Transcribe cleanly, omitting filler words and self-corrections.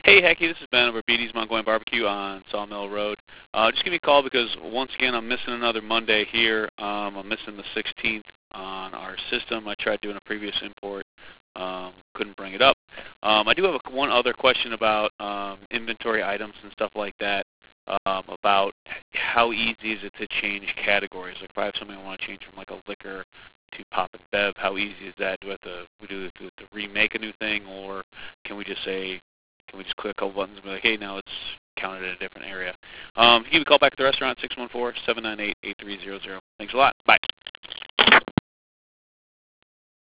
Hey, Hecky, this is Ben over at BD's Montgomery Barbecue on Sawmill Road. Just give me a call because, once again, I'm missing another Monday here. I'm missing the 16th on our system. I tried doing a previous import. Couldn't bring it up. I do have one other question about inventory items and stuff like that, about how easy is it to change categories. Like if I have something I want to change from like a liquor to pop and bev, how easy is that? Do we have to remake a new thing, or can we just say, can we just click a couple buttons and be like, hey, now it's counted in a different area? Give me a call back at the restaurant, 614-798-8300. Thanks a lot. Bye.